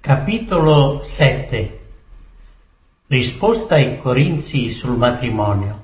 Capitolo 7. Risposta ai Corinzi sul matrimonio.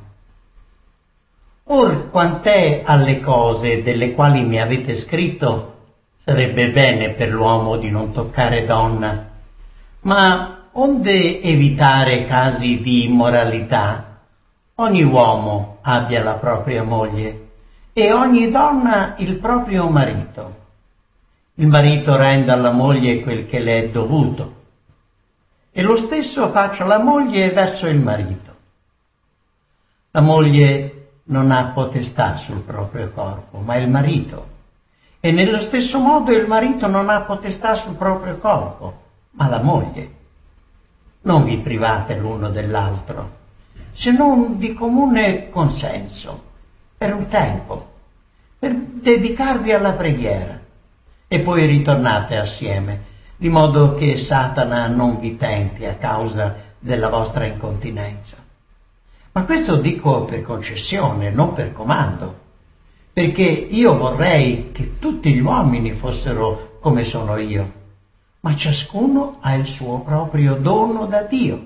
Or quant'è alle cose delle quali mi avete scritto, sarebbe bene per l'uomo di non toccare donna, ma onde evitare casi di immoralità, ogni uomo abbia la propria moglie e ogni donna il proprio marito. Il marito renda alla moglie quel che le è dovuto, e lo stesso faccia la moglie verso il marito. La moglie non ha potestà sul proprio corpo, ma il marito, e nello stesso modo il marito non ha potestà sul proprio corpo, ma la moglie. Non vi private l'uno dell'altro, se non di comune consenso, per un tempo, per dedicarvi alla preghiera, e poi ritornate assieme, di modo che Satana non vi tenti a causa della vostra incontinenza. Ma questo dico per concessione, non per comando, perché io vorrei che tutti gli uomini fossero come sono io, ma ciascuno ha il suo proprio dono da Dio,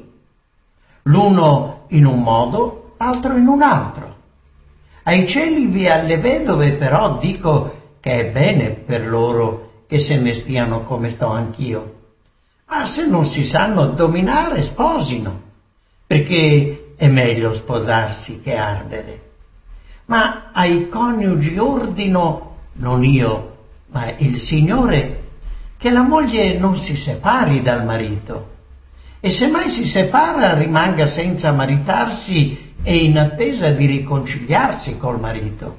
l'uno in un modo, l'altro in un altro. Ai celibi e alle vedove però dico che è bene per loro che se ne stiano come sto anch'io. Ma se non si sanno dominare, sposino, perché è meglio sposarsi che ardere. Ma ai coniugi ordino, non io, ma il Signore, che la moglie non si separi dal marito, e se mai si separa rimanga senza maritarsi e in attesa di riconciliarsi col marito,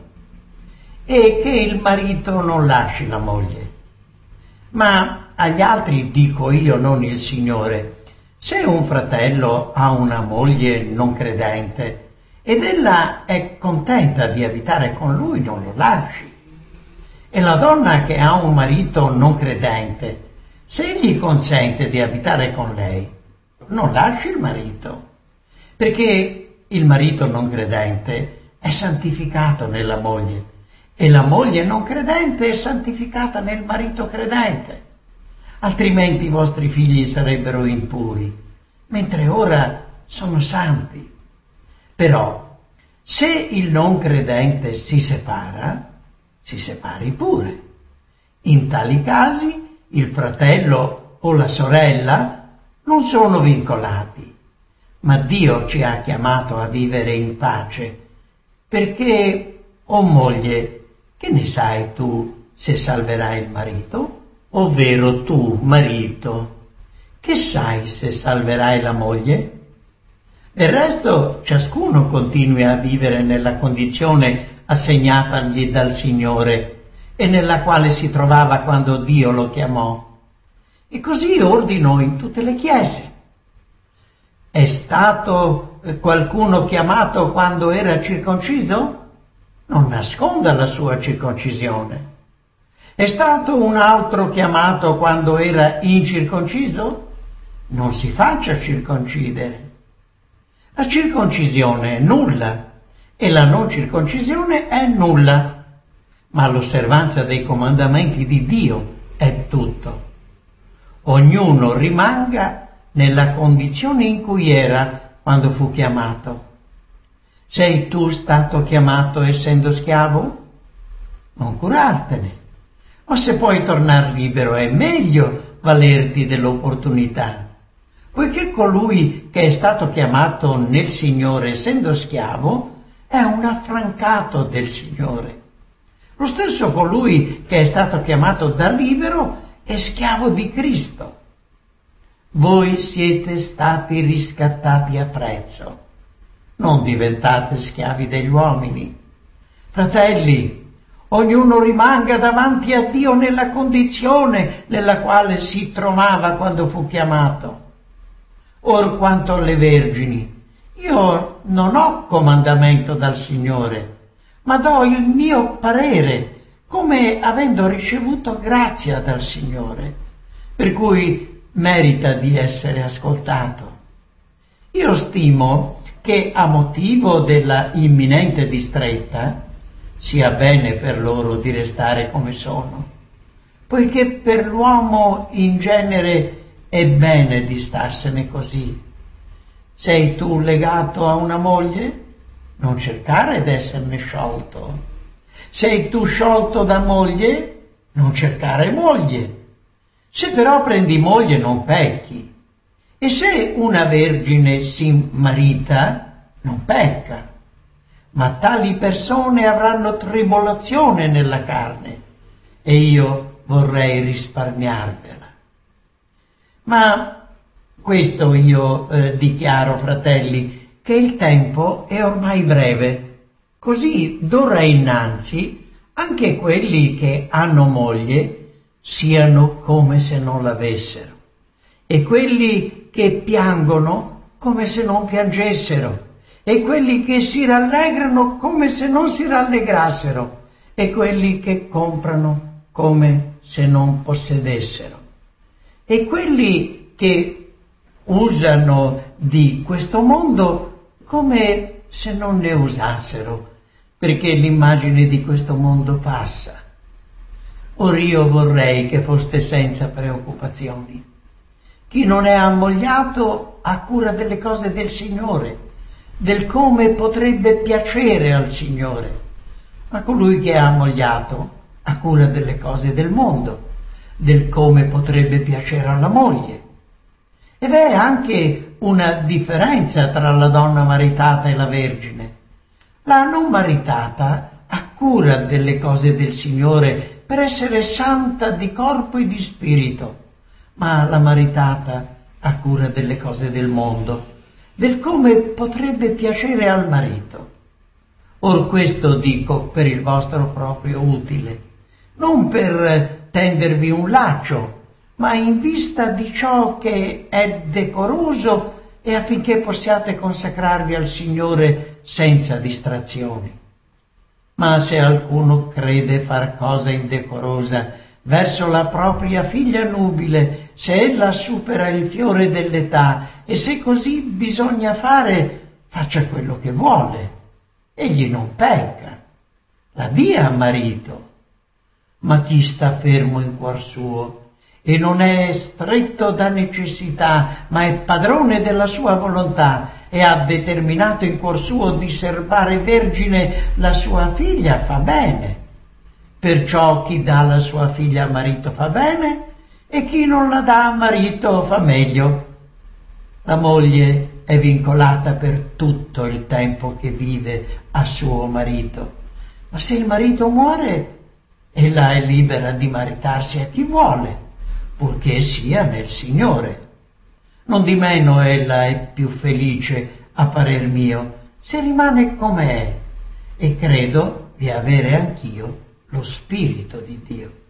e che il marito non lasci la moglie. Ma agli altri dico io, non il Signore: se un fratello ha una moglie non credente ed ella è contenta di abitare con lui, non lo lasci. E la donna che ha un marito non credente, se egli consente di abitare con lei, non lasci il marito, perché il marito non credente è santificato nella moglie, e la moglie non credente è santificata nel marito credente. Altrimenti i vostri figli sarebbero impuri, mentre ora sono santi. Però, se il non credente si separi pure. In tali casi il fratello o la sorella non sono vincolati, ma Dio ci ha chiamato a vivere in pace, perché, o moglie, che ne sai tu se salverai il marito? Ovvero tu, marito, che sai se salverai la moglie? Del resto, ciascuno continui a vivere nella condizione assegnatagli dal Signore e nella quale si trovava quando Dio lo chiamò. E così ordino in tutte le chiese. È stato qualcuno chiamato quando era circonciso? Non nasconda la sua circoncisione. È stato un altro chiamato quando era incirconciso? Non si faccia circoncidere. La circoncisione è nulla e la non circoncisione è nulla, ma l'osservanza dei comandamenti di Dio è tutto. Ognuno rimanga nella condizione in cui era quando fu chiamato. Sei tu stato chiamato essendo schiavo? Non curartene. Ma se puoi tornare libero è meglio valerti dell'opportunità, poiché colui che è stato chiamato nel Signore essendo schiavo è un affrancato del Signore. Lo stesso colui che è stato chiamato da libero è schiavo di Cristo. Voi siete stati riscattati a prezzo. Non diventate schiavi degli uomini. Fratelli, ognuno rimanga davanti a Dio nella condizione nella quale si trovava quando fu chiamato. Or quanto alle vergini, io non ho comandamento dal Signore, ma do il mio parere, come avendo ricevuto grazia dal Signore, per cui merita di essere ascoltato. Io stimo che a motivo della imminente distretta sia bene per loro di restare come sono, poiché per l'uomo in genere è bene di starsene così. Sei tu legato a una moglie? Non cercare d'esserne sciolto. Sei tu sciolto da moglie? Non cercare moglie. Se però prendi moglie non pecchi. E se una vergine si marita, non pecca. Ma tali persone avranno tribolazione nella carne, e io vorrei risparmiarvela. Ma questo io dichiaro, fratelli, che il tempo è ormai breve, così d'ora innanzi anche quelli che hanno moglie siano come se non l'avessero, e quelli che piangono come se non piangessero, e quelli che si rallegrano come se non si rallegrassero, e quelli che comprano come se non possedessero, e quelli che usano di questo mondo come se non ne usassero, perché l'immagine di questo mondo passa. Or io vorrei che foste senza preoccupazioni. Chi non è ammogliato ha cura delle cose del Signore, del come potrebbe piacere al Signore, ma colui che è ammogliato ha cura delle cose del mondo, del come potrebbe piacere alla moglie. E v'è anche una differenza tra la donna maritata e la vergine. La non maritata ha cura delle cose del Signore per essere santa di corpo e di spirito, ma la maritata ha cura delle cose del mondo, del come potrebbe piacere al marito. Or questo dico per il vostro proprio utile, non per tendervi un laccio, ma in vista di ciò che è decoroso e affinché possiate consacrarvi al Signore senza distrazioni. Ma se alcuno crede far cosa indecorosa verso la propria figlia nubile, se ella supera il fiore dell'età, e se così bisogna fare, faccia quello che vuole. Egli non pecca, la dia a marito. Ma chi sta fermo in cuor suo e non è stretto da necessità, ma è padrone della sua volontà e ha determinato in cuor suo di serbare vergine la sua figlia, fa bene. Perciò chi dà la sua figlia a marito fa bene, e chi non la dà a marito fa meglio. La moglie è vincolata per tutto il tempo che vive a suo marito, ma se il marito muore, ella è libera di maritarsi a chi vuole, purché sia nel Signore. Nondimeno ella è più felice, a parer mio, se rimane come è, e credo di avere anch'io lo Spirito di Dio.